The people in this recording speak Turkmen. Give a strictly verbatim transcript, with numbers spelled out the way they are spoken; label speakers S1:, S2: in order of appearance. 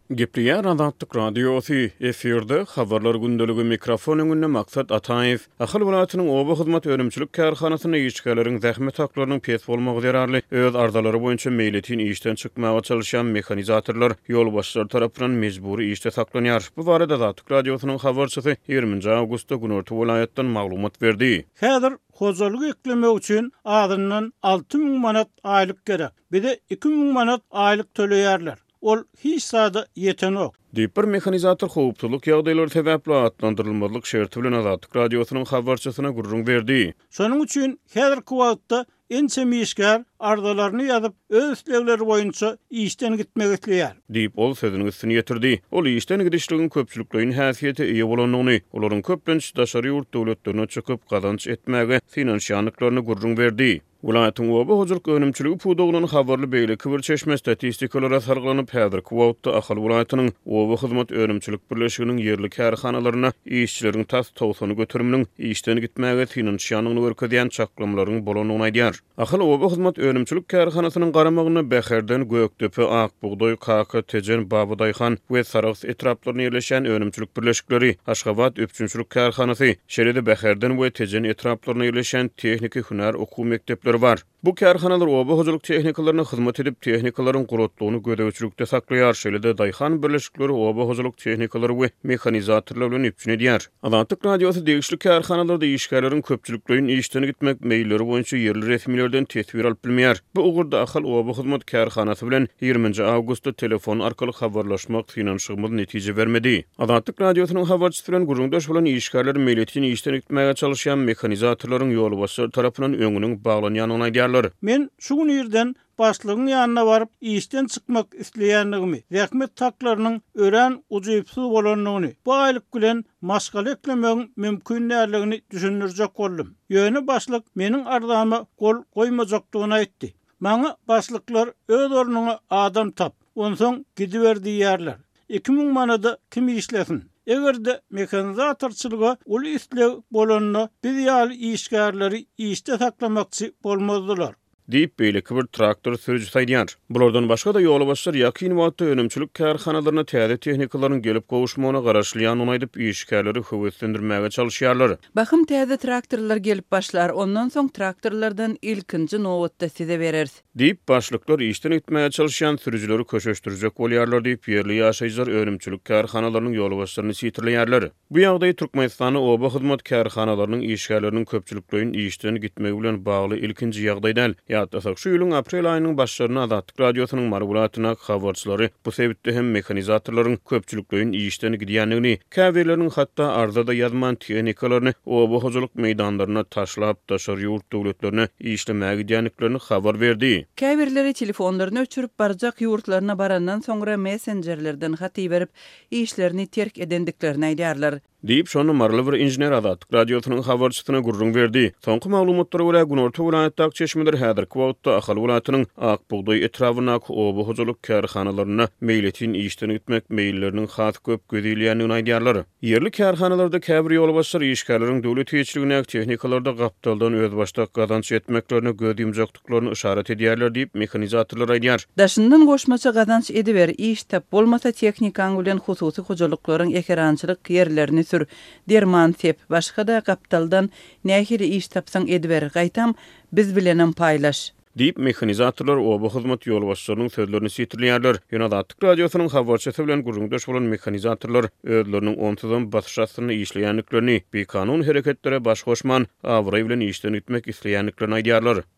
S1: Gepliýär Azatlyk radiosu efirde habarlar gündöligi mikrofon öňünde maksat Ataýew Ahyl welaýatynyň oba hyzmat örümçilik kärhanasyna işçileriň zähmet haklarynyň pes bolmagy derarly öz ardalary boýunça meýletin işden çykmaga çalışan mehanizatorlar ýolbaşçylar tarapyndan mejburi işde saklanýar. Bu barada Azatlyk radiosynyň habarçysy ýigrimiji awgustda Günorta welaýatdan maglumat berdi.
S2: Häzir hozalyk eklemek üçin adyndan alty mиң manat aýlyk gerek. Bir de iki mиң manat aýlyk töleýärler. Ol hiç sada yetenok.
S1: Diýip bir mehanizator howpsuzlyk ýagdaýlary sebäpli atlandyrylmalyk şerti bilen Azatlyk radiosynyň habarçysyna gurrun berdi.
S2: Şonuň üçin häzirki wagtda ençe işgär ardalaryny ýazyp öz islegleri boýunça işden gitmek isleýär.
S1: Diýip ol sözüniň üstüne ýetirdi. Ol işden gidişliginiň köpçülikligiň häsiýeti eýe bolanyny, olaryň köplenç daşary ýurt döwletlerine çykyp gazanç etmäge finansiýanlyklaryny gurrun berdi. Welaýatyň oba hojalyk önümçiligi pudugynyň habarly beýle kibir çeşme statistikalara sarglanyp häzirki wagtda Ahyl welaýatynyň oba hyzmat önümçilik birleşiginiň ýerli kärhanalaryna işçileriň tas towsany götürüminiň işden gitmäge finansiýanyny görkezýän çaklamlaryň bolanyny aýdýar. Ahyl oba hyzmat önümçilik kärhanasynyň garamagyny Bäherden, Gökdepe, Akbugdoy, Kaka, Tejen, Babadyhan we Sarax etraplaryna ýerleşen önümçilik birleşikleri, Aşgabat öpçünçilik kärhanasy, şeride Bäherden we Tejen etraplaryna ýerleşen Tehnika Hüner okuw mektepleri var. Bu kärhanalar oba hojalyk tehnikalaryna hyzmat edip tehnikalaryň gurutlygyny gödäwçilikde saklaýar. Şeýle Daýhan birleşikleri oba hojalyk tehnikalary we mehanizatorlar bilen üpçün edýär. Azatlyk radiosy degişli kärhanalarda işgärleriň köpçülikligiň işden gitmek meýilleri boýunça ýerli resmilerden tesbir alyp bilmeýär. Bu ugurda Ahyl oba hyzmat kärhanasy bilen ýigriminji awgustda telefon arkaly habarlaşmak finansyýymyz netije bermedi. Azatlyk radiosynyň habarçysy bilen gurrundaş bolan işgärler meýletini işden gitmäge çalışan mehanizatorlaryň ýolbaşçylar tarapyndan öňüniň baglanýanyny aýdýarlar.
S2: Men şu gün ýerden başlygyň ýanyna baryp işden çykmak isleýänligimi, zähmet taklarynyň ören ujuýpsy bolanyny, bu aýlyk bilen maşgal eklemegiň mümkin däldigini düşünürjek boldum. Ýöne başlyk meniň ardama gol goýmajakdygyny aýtdy. Maňa başlyklar öz ornuňa adam tap, onsoň gidiber diýýärler. iki mиң manada kim işlesin? Egerde mekanizatorçylyga ul isleg bolanyny biz ýaly işgärleri işde saklamakçy bolmazdylar. Diýip beýle kibir traktor sürüjisi aýdýar. Bulardan başga da ýolbaşçylar ýakyn wagtda önümçilik kärhanalaryna täze tehnikalaryň gelip gowuşmagyna garaşlýanyny aýdyp işgärleri höwetlendirmäge çalışýarlar.
S3: Bakym täze traktorlar gelip başlar, ondan soň traktorlardan ilkinji nowatda size bereriz.
S1: Diýip başlyklar işden gitmäge çalışýan sürüjileri köşeşdirjek bolýarlar diýip ýerli ýaşaýjylar önümçilik kärhanalarynyň ýolbaşçylaryny sitirleýärler. Bu ýagdaý Türkmenistany oba hyzmat kärhanalarynyň işgärleriniň köpçülikligiň işden gitmegi bilen bagly ilkinji ýagdaý däl. Ýa-da şu ýylyň aprel aýynyň başlaryna Azatlyk radiosynyň maglumatyna habarçylary bu sebäpde hem mehanizatorlaryň köpçülikligiň işden gidýänligini, käbirleriň hatda arzada ýazman tehnikalaryny oba hojalyk meýdanlaryna taşlap daşary ýurt döwletlerine işlemäge gidýänliklerini habar berdi.
S3: Käbirleri telefonlaryny öçürüp barjak ýurtlaryna barandan soňra messengerlerden hat berip işlerini terk edendiklerini aýdýarlar.
S1: Diýip şonu marly bir injener Azatlyk radiosynyň habarçysyna gurrun berdi. Soňky maglumatlary görä Günorta welaýatdaky çeşmeler häzirki wagtda Ahyl welaýatynyň Akbugdoy etrawyna oba hojalyk kärhanalaryna meýletin işden gitmek meýilleriniň has köp gödilýänligini aýdýarlar. Ýerli kärhanalarda käbir ýolbaşçylar işgärleriň döwlet ýetirigine tehnikalarda gapdaldan öz başda gazanç etmeklerini gödýümjakdyklaryny işaret edýärler diýip mehanizatorlar aýdýar.
S3: Daşyndan goşmaça gazanç ediber, iş tap bolmasa tehnikaň bilen hususy hojalyklaryň ekerançylyk ýerlerini sür derman tep başga da gapdaldan nähili iş tapsaň ediber gaýtam biz bilenem paýlaş.
S1: Diýip mehanizatorlar oba hyzmat ýolbaşçylarynyň sözlerini sitirleýärler. Ýöne Azatlyk radiosynyň habarçysy bilen gurrundaş bolan mehanizatorlar özleriniň onsyzdan batışasyny işleýänliklerini, bekanun hereketlere baş goşman awry bilen işden gitmek isleýänliklerini aýdýarlar.